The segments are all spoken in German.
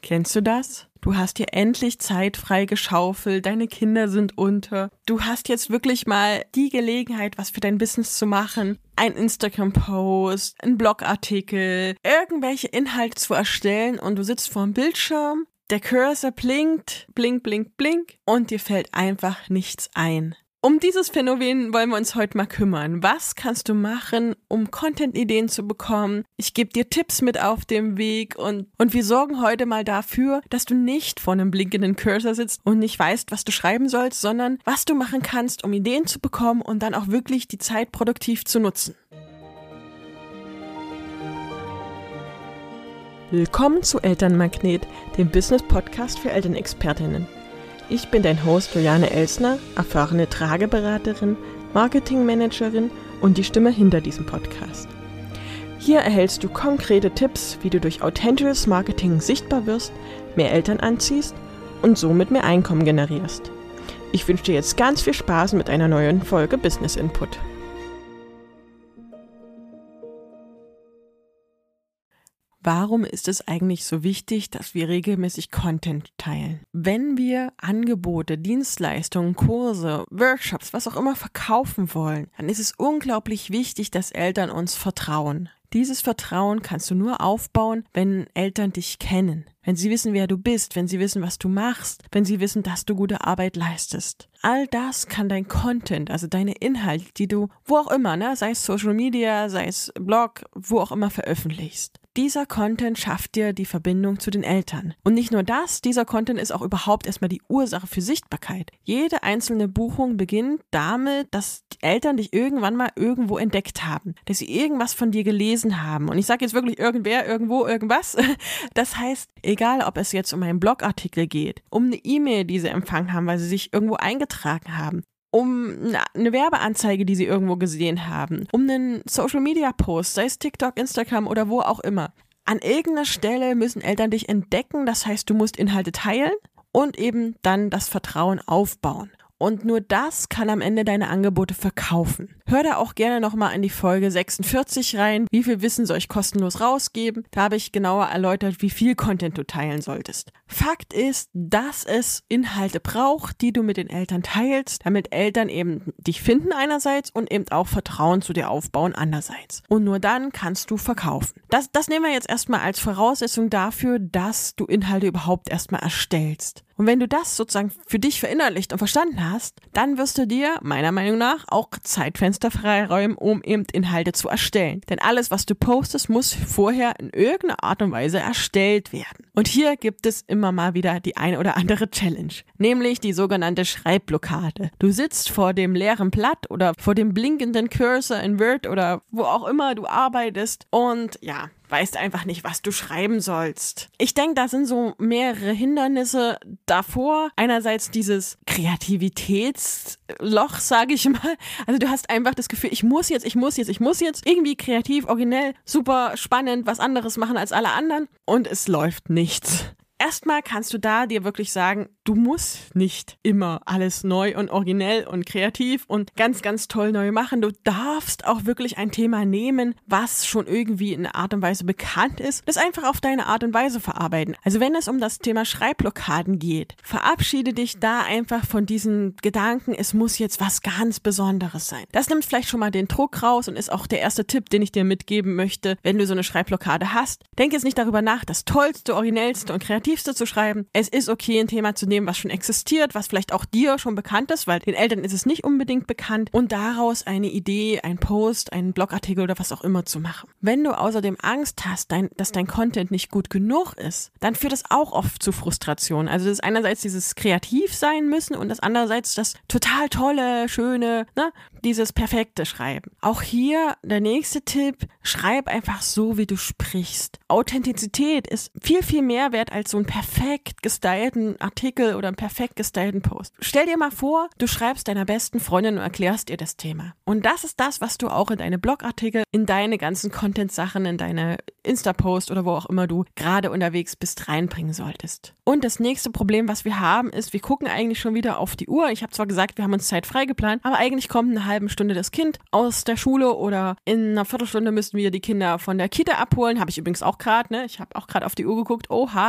Kennst du das? Du hast dir endlich Zeit freigeschaufelt, deine Kinder sind unter. Du hast jetzt wirklich mal die Gelegenheit, was für dein Business zu machen. Ein Instagram-Post, ein Blogartikel, irgendwelche Inhalte zu erstellen und du sitzt vorm Bildschirm, der Cursor blinkt, blink, blink, blink und dir fällt einfach nichts ein. Um dieses Phänomen wollen wir uns heute mal kümmern. Was kannst du machen, um Content-Ideen zu bekommen? Ich gebe dir Tipps mit auf dem Weg und wir sorgen heute mal dafür, dass du nicht vor einem blinkenden Cursor sitzt und nicht weißt, was du schreiben sollst, sondern was du machen kannst, um Ideen zu bekommen und dann auch wirklich die Zeit produktiv zu nutzen. Willkommen zu Elternmagnet, dem Business-Podcast für Elternexpertinnen. Ich bin dein Host Juliane Elsner, erfahrene Trageberaterin, Marketingmanagerin und die Stimme hinter diesem Podcast. Hier erhältst du konkrete Tipps, wie du durch authentisches Marketing sichtbar wirst, mehr Eltern anziehst und somit mehr Einkommen generierst. Ich wünsche dir jetzt ganz viel Spaß mit einer neuen Folge Business Input. Warum ist es eigentlich so wichtig, dass wir regelmäßig Content teilen? Wenn wir Angebote, Dienstleistungen, Kurse, Workshops, was auch immer verkaufen wollen, dann ist es unglaublich wichtig, dass Eltern uns vertrauen. Dieses Vertrauen kannst du nur aufbauen, wenn Eltern dich kennen. Wenn sie wissen, wer du bist, wenn sie wissen, was du machst, wenn sie wissen, dass du gute Arbeit leistest. All das kann dein Content, also deine Inhalte, die du wo auch immer, sei es Social Media, sei es Blog, wo auch immer veröffentlichst. Dieser Content schafft dir die Verbindung zu den Eltern. Und nicht nur das, dieser Content ist auch überhaupt erstmal die Ursache für Sichtbarkeit. Jede einzelne Buchung beginnt damit, dass die Eltern dich irgendwann mal irgendwo entdeckt haben, dass sie irgendwas von dir gelesen haben. Und ich sage jetzt wirklich irgendwer, irgendwo, irgendwas. Das heißt, egal ob es jetzt um einen Blogartikel geht, um eine E-Mail, die sie empfangen haben, weil sie sich irgendwo eingetragen haben, um eine Werbeanzeige, die sie irgendwo gesehen haben, um einen Social-Media-Post, sei es TikTok, Instagram oder wo auch immer. An irgendeiner Stelle müssen Eltern dich entdecken, das heißt, du musst Inhalte teilen und eben dann das Vertrauen aufbauen. Und nur das kann am Ende deine Angebote verkaufen. Hör da auch gerne nochmal in die Folge 46 rein. Wie viel Wissen soll ich kostenlos rausgeben? Da habe ich genauer erläutert, wie viel Content du teilen solltest. Fakt ist, dass es Inhalte braucht, die du mit den Eltern teilst, damit Eltern eben dich finden einerseits und eben auch Vertrauen zu dir aufbauen andererseits. Und nur dann kannst du verkaufen. Das nehmen wir jetzt erstmal als Voraussetzung dafür, dass du Inhalte überhaupt erstmal erstellst. Und wenn du das sozusagen für dich verinnerlicht und verstanden hast, dann wirst du dir, meiner Meinung nach, auch Zeitfenster freiräumen, um eben Inhalte zu erstellen. Denn alles, was du postest, muss vorher in irgendeiner Art und Weise erstellt werden. Und hier gibt es immer mal wieder die eine oder andere Challenge, nämlich die sogenannte Schreibblockade. Du sitzt vor dem leeren Blatt oder vor dem blinkenden Cursor in Word oder wo auch immer du arbeitest und weißt einfach nicht, was du schreiben sollst. Ich denke, da sind so mehrere Hindernisse davor. Einerseits dieses Kreativitätsloch, sage ich mal. Also du hast einfach das Gefühl, ich muss jetzt irgendwie kreativ, originell, super spannend, was anderes machen als alle anderen und es läuft nichts. Erstmal kannst du da dir wirklich sagen, du musst nicht immer alles neu und originell und kreativ und ganz, ganz toll neu machen. Du darfst auch wirklich ein Thema nehmen, was schon irgendwie in einer Art und Weise bekannt ist, das einfach auf deine Art und Weise verarbeiten. Also wenn es um das Thema Schreibblockaden geht, verabschiede dich da einfach von diesen Gedanken, es muss jetzt was ganz Besonderes sein. Das nimmt vielleicht schon mal den Druck raus und ist auch der erste Tipp, den ich dir mitgeben möchte, wenn du so eine Schreibblockade hast. Denk jetzt nicht darüber nach, das Tollste, Originellste und Kreativste zu schreiben. Es ist okay, ein Thema zu nehmen, was schon existiert, was vielleicht auch dir schon bekannt ist, weil den Eltern ist es nicht unbedingt bekannt und daraus eine Idee, ein Post, einen Blogartikel oder was auch immer zu machen. Wenn du außerdem Angst hast, dass dein Content nicht gut genug ist, dann führt das auch oft zu Frustration. Also das ist einerseits dieses kreativ sein müssen und das andererseits das total tolle, schöne, dieses perfekte Schreiben. Auch hier der nächste Tipp, schreib einfach so, wie du sprichst. Authentizität ist viel, viel mehr wert als so einen perfekt gestylten Artikel oder einen perfekt gestylten Post. Stell dir mal vor, du schreibst deiner besten Freundin und erklärst ihr das Thema. Und das ist das, was du auch in deine Blogartikel, in deine ganzen Content-Sachen, in deine Insta-Post oder wo auch immer du gerade unterwegs bist, reinbringen solltest. Und das nächste Problem, was wir haben, ist, wir gucken eigentlich schon wieder auf die Uhr. Ich habe zwar gesagt, wir haben uns Zeit frei geplant, aber eigentlich kommt in einer halben Stunde das Kind aus der Schule oder in einer Viertelstunde müssten wir die Kinder von der Kita abholen. Habe ich übrigens auch gerade, Ich habe auch gerade auf die Uhr geguckt. Oha, in einer halben Stunde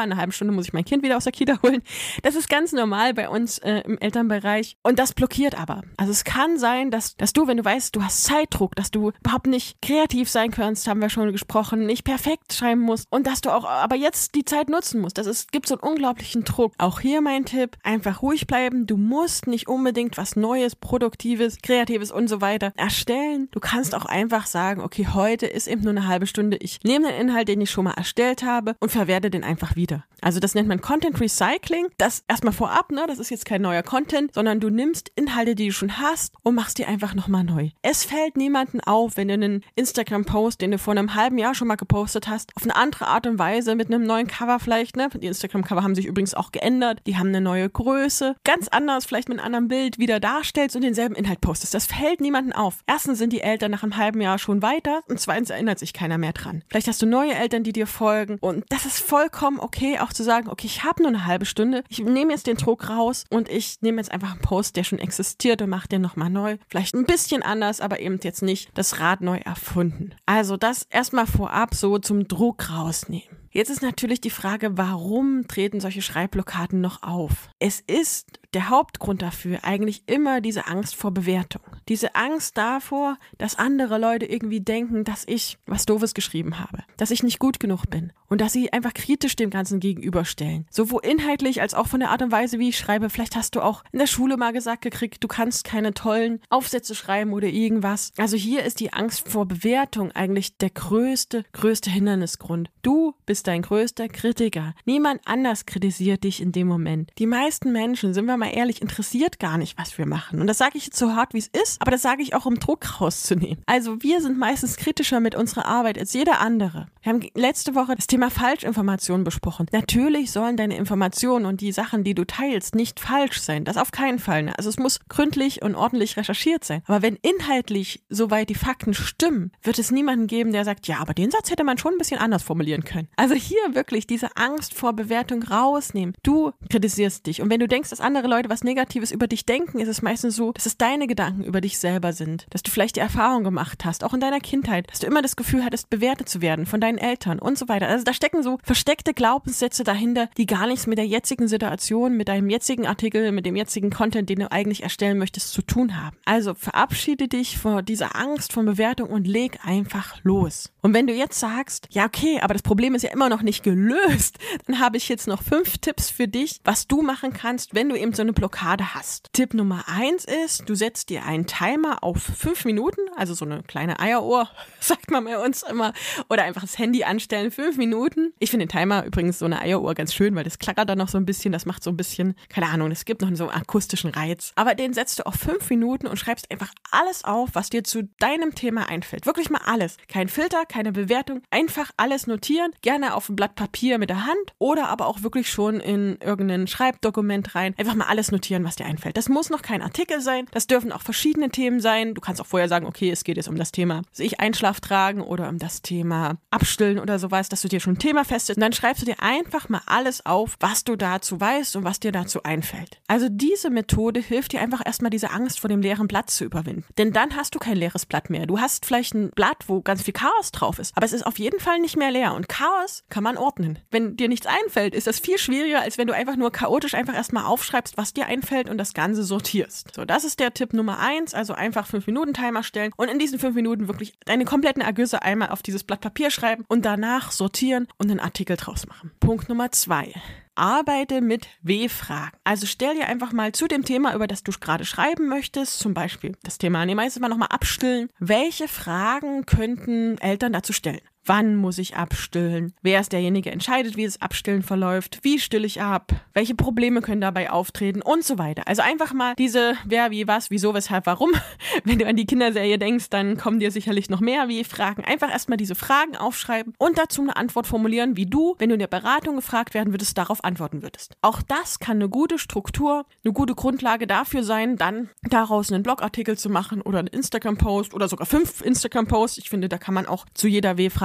Stunde muss ich mein Kind wieder aus der Kita holen. Das ist ganz normal bei uns im Elternbereich und das blockiert aber. Also es kann sein, dass du, wenn du weißt, du hast Zeitdruck, dass du überhaupt nicht kreativ sein kannst, haben wir schon gesprochen, nicht perfekt schreiben musst und dass du auch aber jetzt die Zeit nutzen musst. Gibt so einen unglaublichen Druck. Auch hier mein Tipp, einfach ruhig bleiben. Du musst nicht unbedingt was Neues, Produktives, Kreatives und so weiter erstellen. Du kannst auch einfach sagen, okay, heute ist eben nur eine halbe Stunde. Ich nehme den Inhalt, den ich schon mal erstellt habe und verwerte den einfach wieder. Also das nennt man Content Recycling. Das erstmal vorab, ne? Das ist jetzt kein neuer Content, sondern du nimmst Inhalte, die du schon hast und machst die einfach nochmal neu. Es fällt niemandem auf, wenn du einen Instagram-Post, den du vor einem halben Jahr schon mal gepostet hast, auf eine andere Art und Weise mit einem neuen Cover vielleicht, ne? Die Instagram-Cover haben sich übrigens auch geändert. Die haben eine neue Größe. Ganz anders, vielleicht mit einem anderen Bild wieder darstellst und denselben Inhalt postest. Das fällt niemandem auf. Erstens sind die Eltern nach einem halben Jahr schon weiter und zweitens erinnert sich keiner mehr dran. Vielleicht hast du neue Eltern, die dir folgen und das ist vollkommen okay, auch zu sagen, okay, ich habe nur eine halbe Stunde, ich nehme jetzt den Druck raus und ich nehme jetzt einfach einen Post, der schon existiert und mache den nochmal neu. Vielleicht ein bisschen anders, aber eben jetzt nicht das Rad neu erfunden. Also das erstmal vorab so zum Druck rausnehmen. Jetzt ist natürlich die Frage, warum treten solche Schreibblockaden noch auf? Es ist der Hauptgrund dafür eigentlich immer diese Angst vor Bewertung. Diese Angst davor, dass andere Leute irgendwie denken, dass ich was Doofes geschrieben habe, dass ich nicht gut genug bin und dass sie einfach kritisch dem Ganzen gegenüberstellen. Sowohl inhaltlich als auch von der Art und Weise, wie ich schreibe. Vielleicht hast du auch in der Schule mal gesagt gekriegt, du kannst keine tollen Aufsätze schreiben oder irgendwas. Also hier ist die Angst vor Bewertung eigentlich der größte Hindernisgrund. Du bist dein größter Kritiker. Niemand anders kritisiert dich in dem Moment. Die meisten Menschen, sind wir mal ehrlich, interessiert gar nicht, was wir machen. Und das sage ich jetzt so hart, wie es ist, aber das sage ich auch, um Druck rauszunehmen. Also wir sind meistens kritischer mit unserer Arbeit als jeder andere. Wir haben letzte Woche das Thema Falschinformationen besprochen. Natürlich sollen deine Informationen und die Sachen, die du teilst, nicht falsch sein. Das auf keinen Fall. Ne? Also es muss gründlich und ordentlich recherchiert sein. Aber wenn inhaltlich soweit die Fakten stimmen, wird es niemanden geben, der sagt, ja, aber den Satz hätte man schon ein bisschen anders formulieren können. Also hier wirklich diese Angst vor Bewertung rausnehmen. Du kritisierst dich. Und wenn du denkst, dass andere Leute was Negatives über dich denken, ist es meistens so, dass es deine Gedanken über dich selber sind. Dass du vielleicht die Erfahrung gemacht hast, auch in deiner Kindheit, dass du immer das Gefühl hattest, bewertet zu werden von deinen Eltern und so weiter. Also da stecken so versteckte Glaubenssätze dahinter, die gar nichts mit der jetzigen Situation, mit deinem jetzigen Artikel, mit dem jetzigen Content, den du eigentlich erstellen möchtest, zu tun haben. Also verabschiede dich vor dieser Angst von Bewertung und leg einfach los. Und wenn du jetzt sagst, ja okay, aber das Problem ist ja immer noch nicht gelöst, dann habe ich jetzt noch 5 Tipps für dich, was du machen kannst, wenn du eben so eine Blockade hast. Tipp Nummer 1 ist, du setzt dir einen Timer auf 5 Minuten, also so eine kleine Eieruhr, sagt man bei uns immer, oder einfach das Handy anstellen, 5 Minuten. Ich finde den Timer übrigens, so eine Eieruhr, ganz schön, weil das klackert dann noch so ein bisschen, das macht so ein bisschen, keine Ahnung, es gibt noch so einen akustischen Reiz. Aber den setzt du auf 5 Minuten und schreibst einfach alles auf, was dir zu deinem Thema einfällt. Wirklich mal alles. Kein Filter, keine Bewertung, einfach alles notieren, gerne auf ein Blatt Papier mit der Hand oder aber auch wirklich schon in irgendein Schreibdokument rein. Einfach mal alles notieren, was dir einfällt. Das muss noch kein Artikel sein, das dürfen auch verschiedene Themen sein. Du kannst auch vorher sagen, okay, es geht jetzt um das Thema Einschlaftragen oder um das Thema Abstillen oder sowas, dass du dir schon ein Thema festsetzt und dann schreibst du dir einfach mal alles auf, was du dazu weißt und was dir dazu einfällt. Also diese Methode hilft dir einfach erstmal diese Angst vor dem leeren Blatt zu überwinden. Denn dann hast du kein leeres Blatt mehr. Du hast vielleicht ein Blatt, wo ganz viel Chaos drauf ist, aber es ist auf jeden Fall nicht mehr leer und Chaos kann man ordnen. Wenn dir nichts einfällt, ist das viel schwieriger, als wenn du einfach nur chaotisch einfach erstmal aufschreibst, was dir einfällt und das Ganze sortierst. So, das ist der Tipp Nummer 1, also einfach 5-Minuten-Timer stellen und in diesen 5 Minuten wirklich deine kompletten Ergüsse einmal auf dieses Blatt Papier schreiben und danach sortieren und einen Artikel draus machen. Punkt Nummer 2. Arbeite mit W-Fragen. Also stell dir einfach mal zu dem Thema, über das du gerade schreiben möchtest, zum Beispiel das Thema, meistens mal nochmal abstillen. Welche Fragen könnten Eltern dazu stellen? Wann muss ich abstillen? Wer ist derjenige, der entscheidet, wie das Abstillen verläuft? Wie stille ich ab? Welche Probleme können dabei auftreten? Und so weiter. Also einfach mal diese wer, wie, was, wieso, weshalb, warum. Wenn du an die Kinderserie denkst, dann kommen dir sicherlich noch mehr wie Fragen. Einfach erstmal diese Fragen aufschreiben und dazu eine Antwort formulieren, wie du, wenn du in der Beratung gefragt werden würdest, darauf antworten würdest. Auch das kann eine gute Struktur, eine gute Grundlage dafür sein, dann daraus einen Blogartikel zu machen oder einen Instagram-Post oder sogar 5 Instagram-Posts. Ich finde, da kann man auch zu jeder W-Frage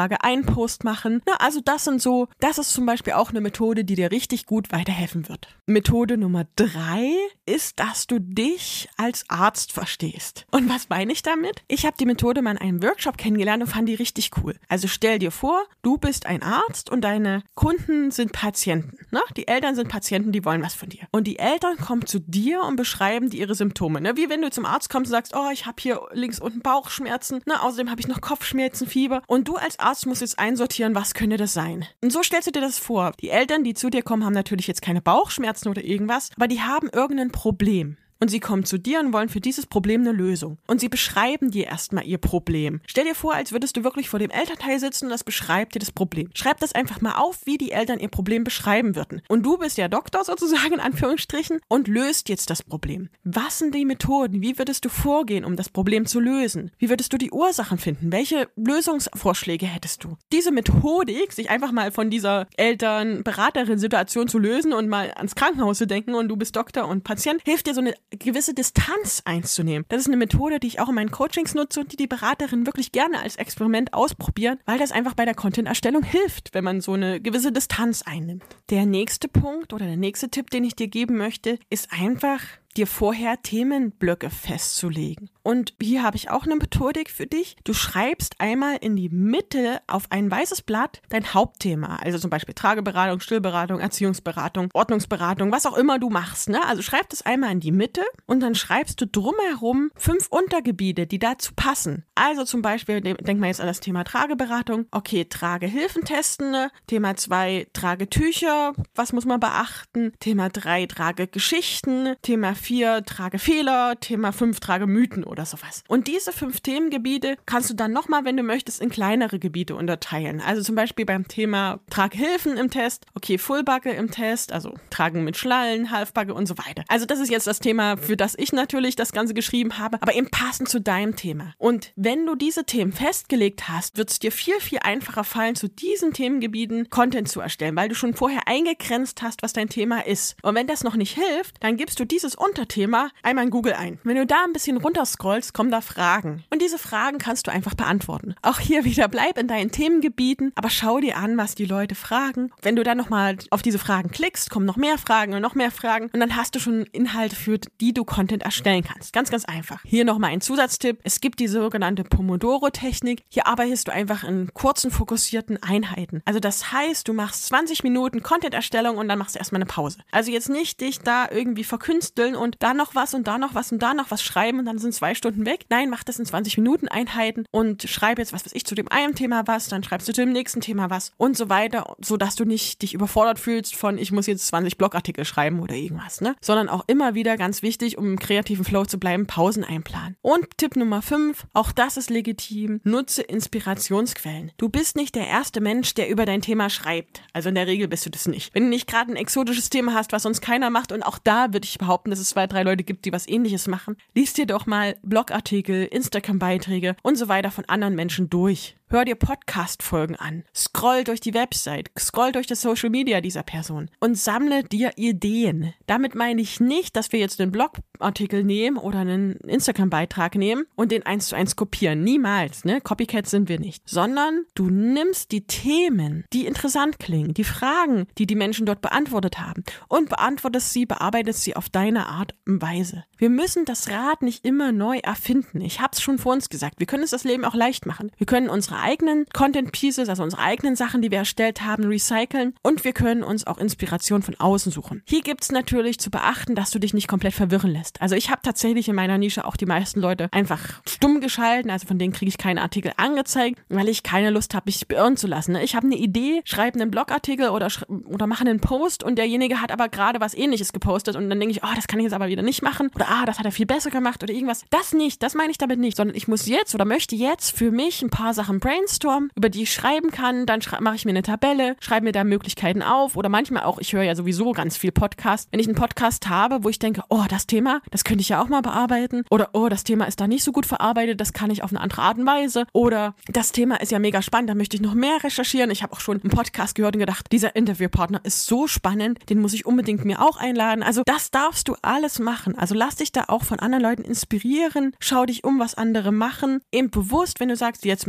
Tage einen Post machen. Also das ist zum Beispiel auch eine Methode, die dir richtig gut weiterhelfen wird. Methode Nummer 3 ist, dass du dich als Arzt verstehst. Und was meine ich damit? Ich habe die Methode mal in einem Workshop kennengelernt und fand die richtig cool. Also stell dir vor, du bist ein Arzt und deine Kunden sind Patienten. Ne? Die Eltern sind Patienten, die wollen was von dir. Und die Eltern kommen zu dir und beschreiben dir ihre Symptome. Ne? Wie wenn du zum Arzt kommst und sagst, oh, ich habe hier links unten Bauchschmerzen, ne? Außerdem habe ich noch Kopfschmerzen, Fieber. Und du als Arzt musst jetzt einsortieren, was könnte das sein? Und so stellst du dir das vor. Die Eltern, die zu dir kommen, haben natürlich jetzt keine Bauchschmerzen oder irgendwas, aber die haben irgendein Problem. Und sie kommen zu dir und wollen für dieses Problem eine Lösung. Und sie beschreiben dir erstmal ihr Problem. Stell dir vor, als würdest du wirklich vor dem Elternteil sitzen und das beschreibt dir das Problem. Schreib das einfach mal auf, wie die Eltern ihr Problem beschreiben würden. Und du bist der Doktor sozusagen, in Anführungsstrichen, und löst jetzt das Problem. Was sind die Methoden? Wie würdest du vorgehen, um das Problem zu lösen? Wie würdest du die Ursachen finden? Welche Lösungsvorschläge hättest du? Diese Methodik, sich einfach mal von dieser Eltern-Beraterin-Situation zu lösen und mal ans Krankenhaus zu denken und du bist Doktor und Patient, hilft dir so eine gewisse Distanz einzunehmen. Das ist eine Methode, die ich auch in meinen Coachings nutze und die Beraterinnen wirklich gerne als Experiment ausprobieren, weil das einfach bei der Content-Erstellung hilft, wenn man so eine gewisse Distanz einnimmt. Der nächste Punkt oder der nächste Tipp, den ich dir geben möchte, ist einfach, dir vorher Themenblöcke festzulegen. Und hier habe ich auch eine Methodik für dich. Du schreibst einmal in die Mitte auf ein weißes Blatt dein Hauptthema. Also zum Beispiel Trageberatung, Stillberatung, Erziehungsberatung, Ordnungsberatung, was auch immer du machst. Ne? Also schreib das einmal in die Mitte und dann schreibst du drumherum 5 Untergebiete, die dazu passen. Also zum Beispiel, denk mal jetzt an das Thema Trageberatung. Okay, Tragehilfen testen. Ne? Thema 2, Tragetücher. Was muss man beachten? Thema 3, Tragegeschichten. Thema 4, Tragefehler. Thema 5, Tragemythen oder sowas. Und diese 5 Themengebiete kannst du dann nochmal, wenn du möchtest, in kleinere Gebiete unterteilen. Also zum Beispiel beim Thema Traghilfen im Test, okay, Fullbacke im Test, also Tragen mit Schlallen, Halfbacke und so weiter. Also das ist jetzt das Thema, für das ich natürlich das Ganze geschrieben habe, aber eben passend zu deinem Thema. Und wenn du diese Themen festgelegt hast, wird es dir viel, viel einfacher fallen, zu diesen Themengebieten Content zu erstellen, weil du schon vorher eingegrenzt hast, was dein Thema ist. Und wenn das noch nicht hilft, dann gibst du dieses Unterthema einmal in Google ein. Wenn du da ein bisschen runterscrollst, kommen da Fragen. Und diese Fragen kannst du einfach beantworten. Auch hier wieder, bleib in deinen Themengebieten, aber schau dir an, was die Leute fragen. Wenn du dann nochmal auf diese Fragen klickst, kommen noch mehr Fragen und noch mehr Fragen und dann hast du schon Inhalte, für die du Content erstellen kannst. Ganz, ganz einfach. Hier nochmal ein Zusatztipp. Es gibt die sogenannte Pomodoro-Technik. Hier arbeitest du einfach in kurzen, fokussierten Einheiten. Also das heißt, du machst 20 Minuten Content-Erstellung und dann machst du erstmal eine Pause. Also jetzt nicht dich da irgendwie verkünsteln und da noch was und da noch was und da noch was schreiben und dann sind 2 Stunden weg. Nein, mach das in 20 Minuten Einheiten und schreib jetzt, was weiß ich, zu dem einen Thema was, dann schreibst du zu dem nächsten Thema was und so weiter, sodass du nicht dich überfordert fühlst von, ich muss jetzt 20 Blogartikel schreiben oder irgendwas, ne? Sondern auch immer wieder, ganz wichtig, um im kreativen Flow zu bleiben, Pausen einplanen. Und Tipp Nummer 5, auch das ist legitim, nutze Inspirationsquellen. Du bist nicht der erste Mensch, der über dein Thema schreibt. Also in der Regel bist du das nicht. Wenn du nicht gerade ein exotisches Thema hast, was sonst keiner macht, und auch da würde ich behaupten, dass es 2, 3 Leute gibt, die was Ähnliches machen, liest dir doch mal Blogartikel, Instagram-Beiträge und so weiter von anderen Menschen durch. Hör dir Podcast-Folgen an, scroll durch die Website, scroll durch das Social Media dieser Person und sammle dir Ideen. Damit meine ich nicht, dass wir jetzt einen Blogartikel nehmen oder einen Instagram-Beitrag nehmen und den 1:1 kopieren. Niemals, ne? Copycats sind wir nicht. Sondern du nimmst die Themen, die interessant klingen, die Fragen, die die Menschen dort beantwortet haben und bearbeitest sie auf deine Art und Weise. Wir müssen das Rad nicht immer neu erfinden. Ich habe es schon vor uns gesagt. Wir können uns das Leben auch leicht machen. Wir können unsere eigenen Content Pieces, also unsere eigenen Sachen, die wir erstellt haben, recyceln und wir können uns auch Inspiration von außen suchen. Hier gibt es natürlich zu beachten, dass du dich nicht komplett verwirren lässt. Also ich habe tatsächlich in meiner Nische auch die meisten Leute einfach stumm geschalten, also von denen kriege ich keine Artikel angezeigt, weil ich keine Lust habe, mich beirren zu lassen. Ich habe eine Idee, schreibe einen Blogartikel oder mache einen Post und derjenige hat aber gerade was Ähnliches gepostet und dann denke ich, oh, das kann ich jetzt aber wieder nicht machen oder das hat er viel besser gemacht oder irgendwas. Das nicht, das meine ich damit nicht, sondern ich muss jetzt oder möchte jetzt für mich ein paar Sachen brainstormen, über die ich schreiben kann, dann mache ich mir eine Tabelle, schreibe mir da Möglichkeiten auf oder manchmal auch, ich höre ja sowieso ganz viel Podcast, wenn ich einen Podcast habe, wo ich denke, oh, das Thema, das könnte ich ja auch mal bearbeiten oder oh, das Thema ist da nicht so gut verarbeitet, das kann ich auf eine andere Art und Weise oder das Thema ist ja mega spannend, da möchte ich noch mehr recherchieren. Ich habe auch schon einen Podcast gehört und gedacht, dieser Interviewpartner ist so spannend, den muss ich unbedingt mir auch einladen. Also das darfst du alles machen. Also lass dich da auch von anderen Leuten inspirieren, schau dich um, was andere machen, eben bewusst, wenn du sagst, jetzt möchte ich das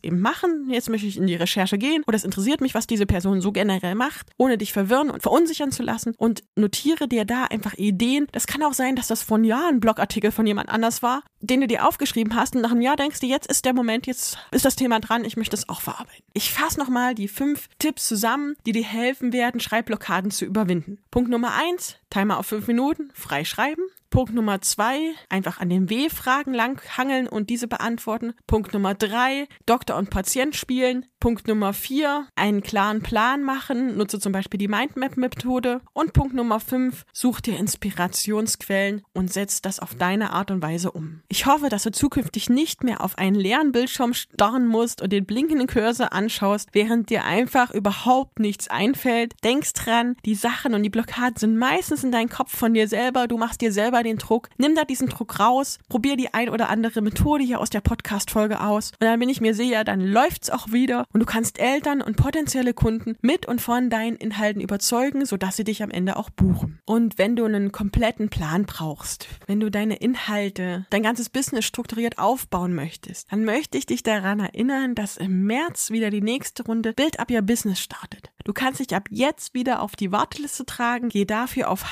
eben machen, jetzt möchte ich in die Recherche gehen oder es interessiert mich, was diese Person so generell macht, ohne dich verwirren und verunsichern zu lassen und notiere dir da einfach Ideen. Das kann auch sein, dass das vor einem Jahr ein Blogartikel von jemand anders war, den du dir aufgeschrieben hast und nach einem Jahr denkst du, jetzt ist der Moment, jetzt ist das Thema dran, ich möchte es auch verarbeiten. Ich fasse nochmal die 5 Tipps zusammen, die dir helfen werden, Schreibblockaden zu überwinden. Punkt Nummer 1, Timer auf 5 Minuten, frei schreiben. Punkt Nummer 2, einfach an den W-Fragen langhangeln und diese beantworten. Punkt Nummer 3, Doktor und Patient spielen. Punkt Nummer 4, einen klaren Plan machen, nutze zum Beispiel die Mindmap-Methode. Und Punkt Nummer 5, such dir Inspirationsquellen und setz das auf deine Art und Weise um. Ich hoffe, dass du zukünftig nicht mehr auf einen leeren Bildschirm starren musst und den blinkenden Cursor anschaust, während dir einfach überhaupt nichts einfällt. Denkst dran, die Sachen und die Blockaden sind meistens in deinem Kopf von dir selber. Du machst dir selber den Druck. Nimm da diesen Druck raus, probier die ein oder andere Methode hier aus der Podcast-Folge aus und dann bin ich mir sicher, dann läuft's auch wieder und du kannst Eltern und potenzielle Kunden mit und von deinen Inhalten überzeugen, sodass sie dich am Ende auch buchen. Und wenn du einen kompletten Plan brauchst, wenn du deine Inhalte, dein ganzes Business strukturiert aufbauen möchtest, dann möchte ich dich daran erinnern, dass im März wieder die nächste Runde Build Up Your Business startet. Du kannst dich ab jetzt wieder auf die Warteliste tragen. Geh dafür auf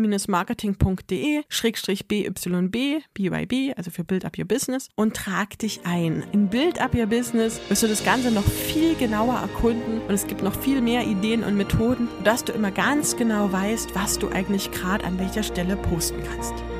hassliebe-marketing.de/BYB, also für Build Up Your Business, und trag dich ein. In Build Up Your Business wirst du das Ganze noch viel genauer erkunden und es gibt noch viel mehr Ideen und Methoden, sodass du immer ganz genau weißt, was du eigentlich gerade an welcher Stelle posten kannst.